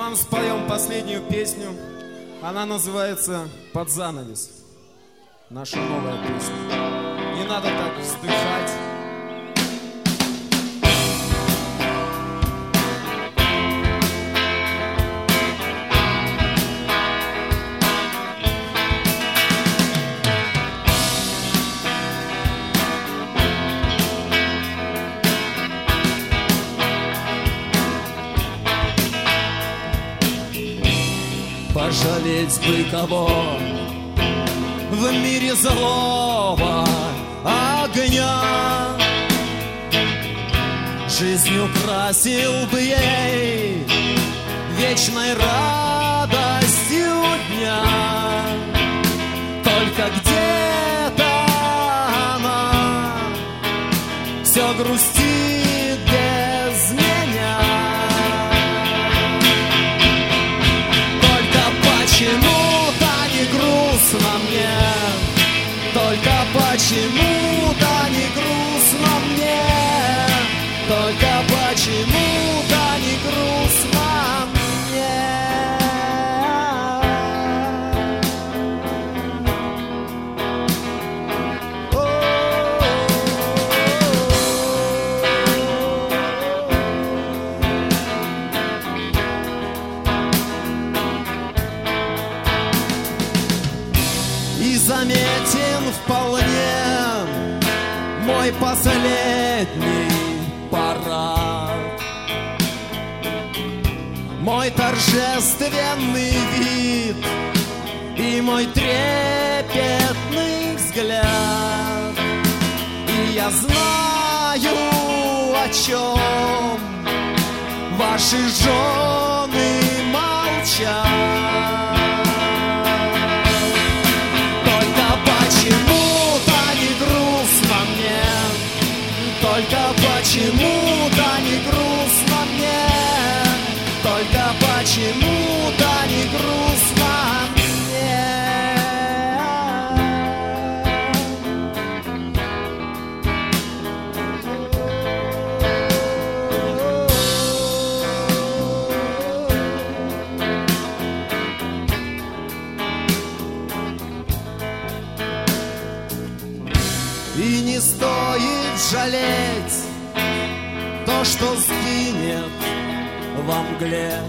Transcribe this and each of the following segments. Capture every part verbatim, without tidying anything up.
вам споем последнюю песню. Она называется «Под занавес». Наша новая песня. Не надо так вздыхать. Пожалеть бы кого в мире злого огня, жизнь украсил бы ей вечной радостью дня. Только где-то она все грустит без меня. Почему-то не грустно мне, только почему-то не грустно мне, только почему-то не грустно мне. Заметен вполне мой последний парад, мой торжественный вид и мой трепетный взгляд. И я знаю, о чем ваши жены молчат. Почему-то не грустно мне, только почему-то не грустно мне, только почему-то не грустно мне. И не стоит жалеть то, что сгинет во мгле,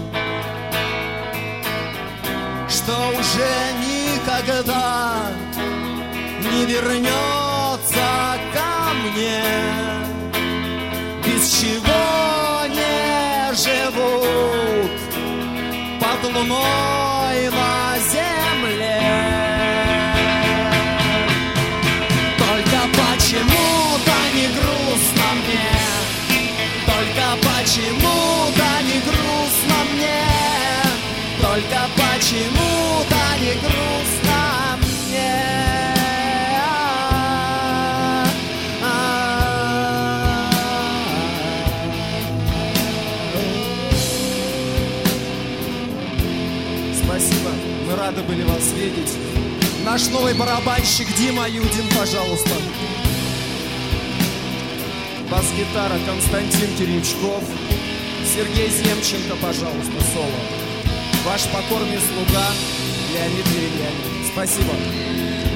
что уже никогда не вернется ко мне, без чего не живут под луной на земле. Почему-то не грустно мне, только почему-то не грустно мне, только почему-то не грустно мне. Спасибо, мы рады были вас видеть. Наш новый барабанщик Дима Юдин, пожалуйста. Бас-гитара Константин Теремчков. Сергей Земченко, пожалуйста, соло. Ваш покорный слуга Леонид Еремьянин. Спасибо.